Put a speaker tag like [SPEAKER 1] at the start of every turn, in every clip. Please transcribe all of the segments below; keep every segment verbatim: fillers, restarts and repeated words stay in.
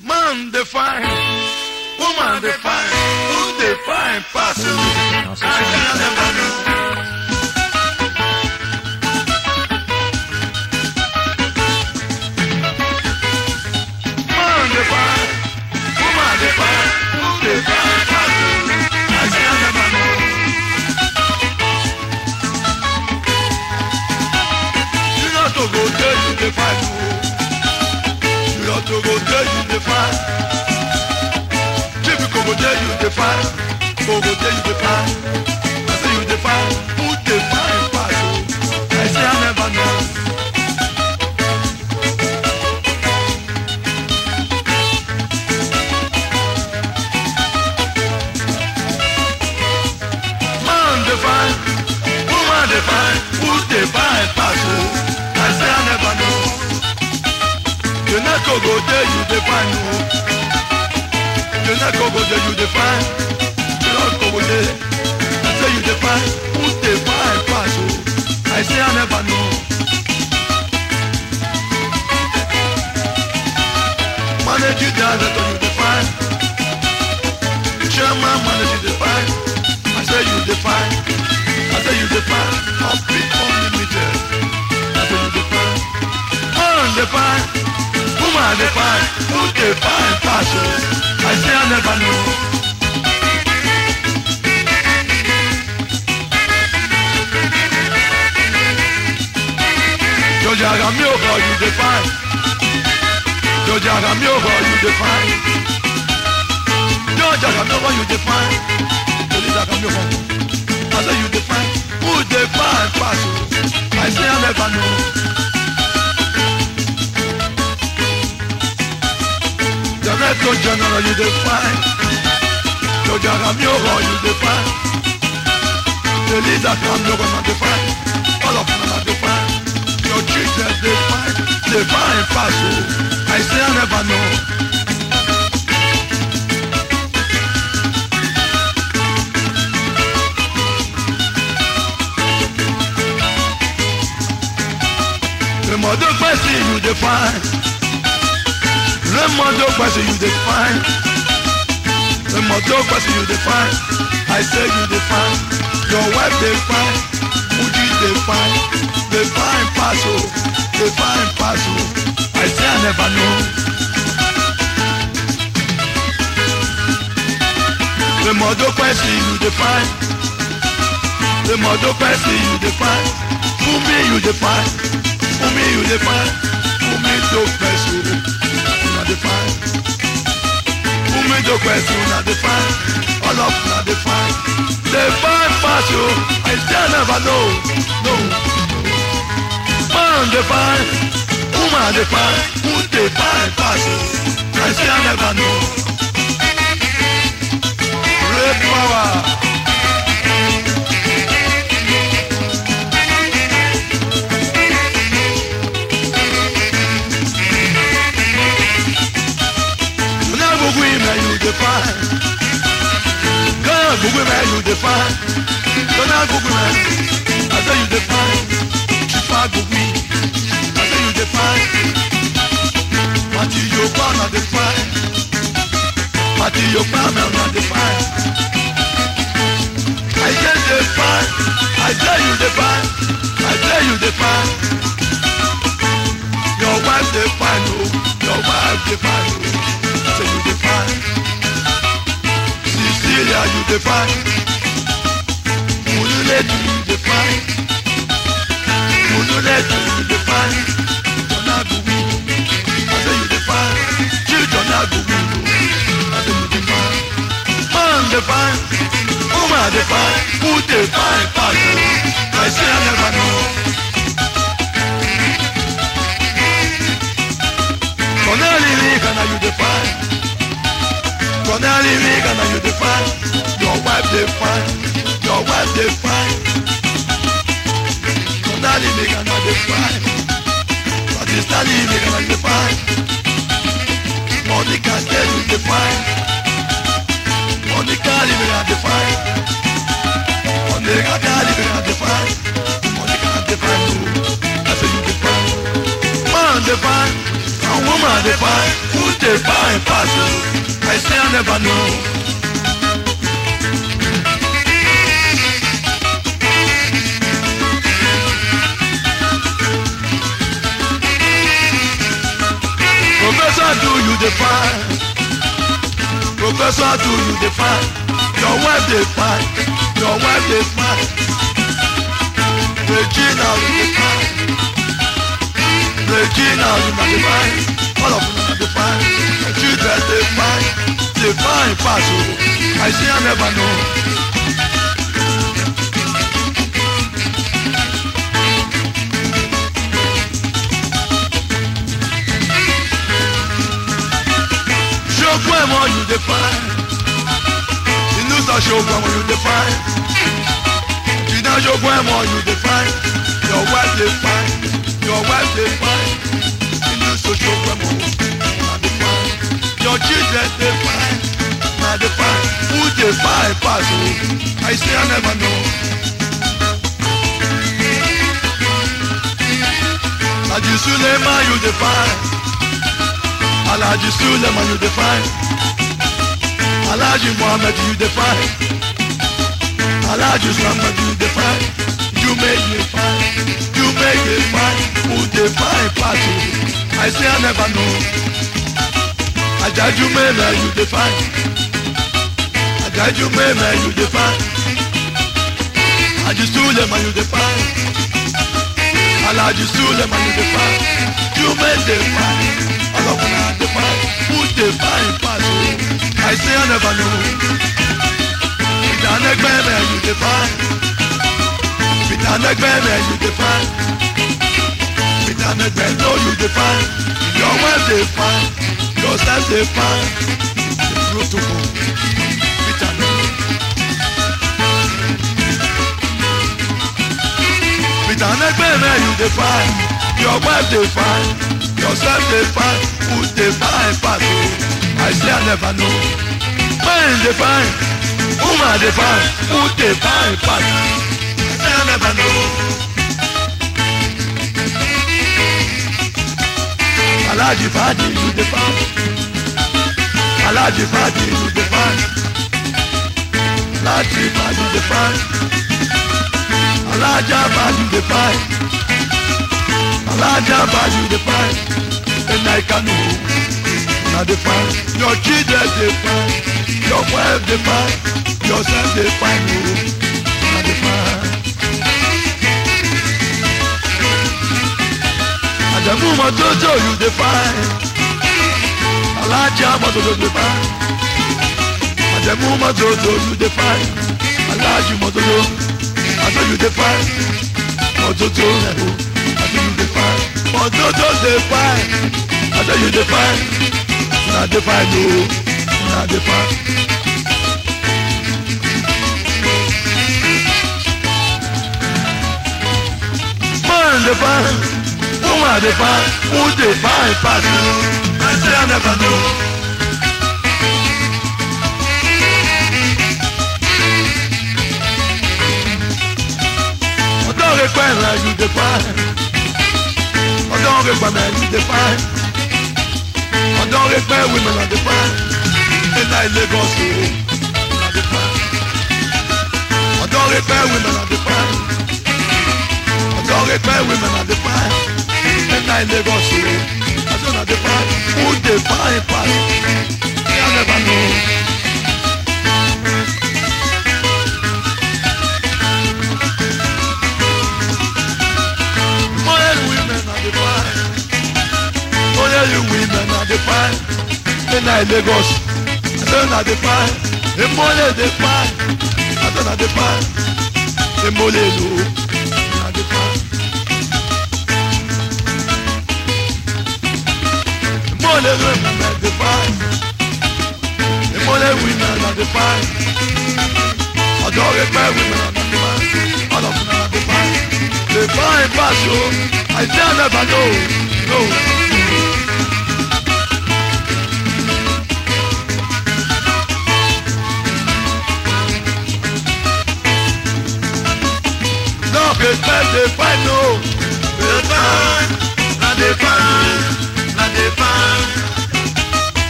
[SPEAKER 1] Man define, woman define, who define person?
[SPEAKER 2] Non, c'est ça.
[SPEAKER 1] Man define, woman define, who define person? I shall never know. You not to go there, you define who. You not to go there, you define. If you go there, you define. Go there, you define. I say you define. Who define person? I say I never know. Man define, woman define. Who define person? I say I never know. You not go there, you define who. You not go there, you define. You not go there. I say you define. Who define person? I say I never know. Manage it down, that's all you define. Chairman, manage it define. I say you define. I say you define. Complete unlimited. I say you define. Man define. Woman define. Who define person? I say I never know. Georgia Ramiro, you define. Georgia Ramiro, you define. Georgia Ramiro, you define. Georgia Ramiro, I say you define. Who define person? I say I never know. Director General, you define. Georgia Ramiro, you define. The leader Ramiro, you define. All of them are defined. Your children define, define person. I say I never know. Le mode question you define. Le mode question you define. Le mode question you define. I say you define. Your wife define. Muji define. Define person. Define person. I say I never know. Le mode question you define. Le mode question you define. For me you define. For me you define. For me do question. You not define. For me do question. You not define. All of you not define. Define person. I still never know. No. Man define. Woman define. Who define person? I still never know. Great power. You define. God, Google man, you define. Don't Google man. I say you define. Chifa Google. I say you define. Mati Yopana define. Mati Yopana not define. I say define. I say you define. I say you define. Your wife define. Oh, your wife define. Oh, I say you define. Cecilia, you define. Mouloulet, you define. Mouloulet, you define. Don't go win. I say you define. Children don't go win. I say you define. Man define. Woman define. Who define person? I say I never know. Corneli Riga, you define. Corneli Riga, you define. Your wife define. Your wife define. Corneli Riga, define. Pakistani Riga, define. Monica Tell you define. Monica Riga, define. Monica Riga, define. Monica define. I say you define. Man define. A woman define. Who dey fine pass o, I say I never know. Professor, do you dey fine? Professor, do you dey fine? Your wife dey fine, your wife dey fine. Regina, you dey fine. Regina, you na dey fine. All of you na dey fine. Your children dey fine, dey fine pass o. I say I never know. Shogwemo, you dey fine. Inusa Shogwemo, you dey fine. Jina Shogwemo, you dey fine. Your wife dey fine. Your wife dey fine. Inusa Shogwemo, na dey fine. Your children dey fine. Na dey fine. Who dey fine pass o? I say I never know. Haji Suleiman, you dey fine. Alhaji Suleiman, you dey fine. Alhaji Muhammad, you dey fine. Alhaji Muhammad, you dey fine. You make me fine. You make me fine. Who dey fine pass o? I say I never know. Ajaju Mele, you dey fine. Ajaju Mele, you dey fine. Haji Suleiman, you dey fine. Alhaji Suleiman, you dey fine. You make me fine. All of them are the fine. Who dey fine pass o? I say I never know. Bitanegbe, you dey fine. Bitanegbe, you dey fine. Bitanegbe, no, you dey fine. Your wife dey fine. Your self dey fine. The protocol. Bitanegbe. Bitanegbe, you dey fine. Your wife dey fine. Yourself dey fine, who dey fine pass o? I say I never know. Man dey fine, woman dey fine, who dey fine pass? I say I never know. Alhaji Fadi, you dey fine. Alhaji Fadi, you dey fine. Alhaji Fadi, dey fine. Alhaji Fadi, dey fine. Alhaji Fadi, dey fine. And I can know, now they fine. Your children they fine, your wife they fine, yourself they fine, now they fine. And the woman Jojo you they fine, Alhaji Mojojo they fine. And the woman Jojo you they fine, Alhaji Mojojo, I saw you they fine, Mojojo, I saw you they fine, Mojojo they fine. I tell you the fine, not the fine, no, not the fine. Man the fine, woman the fine, who the fine pass you? I say I never know. I don't require you the fine. I don't require you the fine. I don't repair women on the fine. And I Lagos on the fine. I don't repair women on the fine. I don't repair women on the fine. And I Lagos on the fine. Who the fine pass? I never know. More women on the fine. Only you women are the fine. And I Lagos, I don't have the fine. The money the fine. I don't have the fine. The money low, I the fine. The money women are the fine. The money women are the fine. I don't repair women are the fine. All of them are the fine. The fine pass you. I still never know. No. Respect the fine, no. The fine, not the fine, not the fine.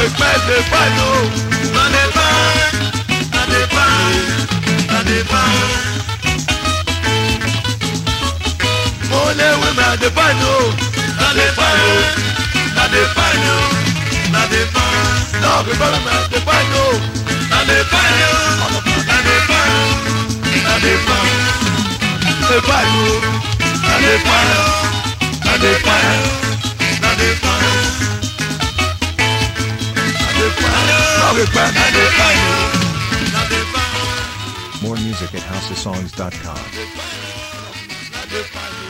[SPEAKER 1] dey find, dey find o.
[SPEAKER 3] Na dey find, na dey find, na dey find.
[SPEAKER 1] Only women dey find o.
[SPEAKER 3] Na dey find, na dey find o, na dey find.
[SPEAKER 1] No, the women dey find o.
[SPEAKER 3] Na dey find o, na dey find, na dey find.
[SPEAKER 1] Dey find o.
[SPEAKER 3] Na dey find o, na dey find, na dey find.
[SPEAKER 1] Dey find o. No, dey find,
[SPEAKER 3] Na dey find o,
[SPEAKER 1] o.
[SPEAKER 3] na dey find.
[SPEAKER 2] More music at house of songs dot com.
[SPEAKER 1] Dey find o.